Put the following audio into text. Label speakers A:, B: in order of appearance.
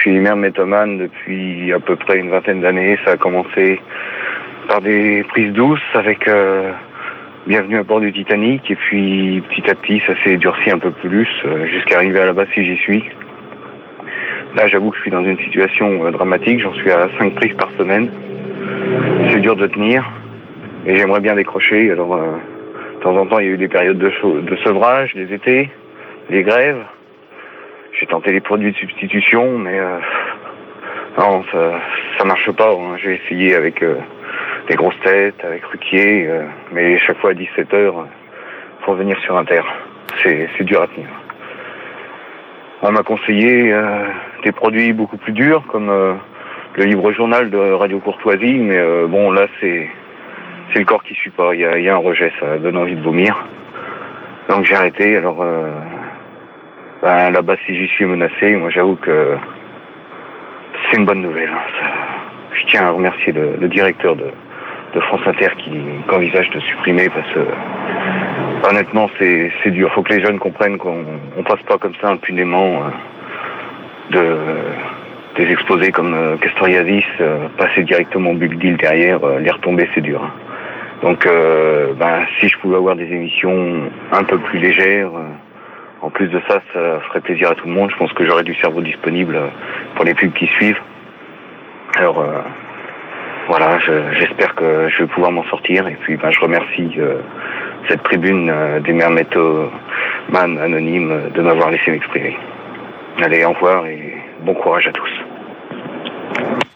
A: suis maire métomane depuis à peu près une vingtaine d'années. Ça a commencé par des prises douces avec Bienvenue à bord du Titanic, et puis petit à petit ça s'est durci un peu plus jusqu'à arriver à la base si j'y suis. Là j'avoue que je suis dans une situation dramatique, j'en suis à 5 prises par semaine. C'est dur de tenir et j'aimerais bien décrocher. Alors de temps en temps il y a eu des périodes de sevrage, des étés, des grèves. J'ai tenté les produits de substitution, mais non, ça marche pas. Hein. J'ai essayé avec des grosses têtes, avec Ruquier, mais chaque fois à 17h, faut revenir sur Inter. C'est dur à tenir. On m'a conseillé des produits beaucoup plus durs, comme le livre journal de Radio Courtoisie, mais bon, là, c'est le corps qui suit pas. Il y a un rejet, ça donne envie de vomir. Donc j'ai arrêté. Alors là-bas, si j'y suis menacé, moi j'avoue que c'est une bonne nouvelle. Hein. Je tiens à remercier le directeur de France Inter qui envisage de supprimer, parce que honnêtement c'est dur. Faut que les jeunes comprennent qu'on passe pas comme ça impunément des exposés comme Castoriadis, passer directement au big deal derrière, les retombées c'est dur. Hein. Donc si je pouvais avoir des émissions un peu plus légères, en plus de ça ferait plaisir à tout le monde. Je pense que j'aurais du cerveau disponible pour les pubs qui suivent. Alors voilà, j'espère que je vais pouvoir m'en sortir. Et puis je remercie cette tribune des maires métomanes anonymes de m'avoir laissé m'exprimer. Allez, au revoir et bon courage à tous.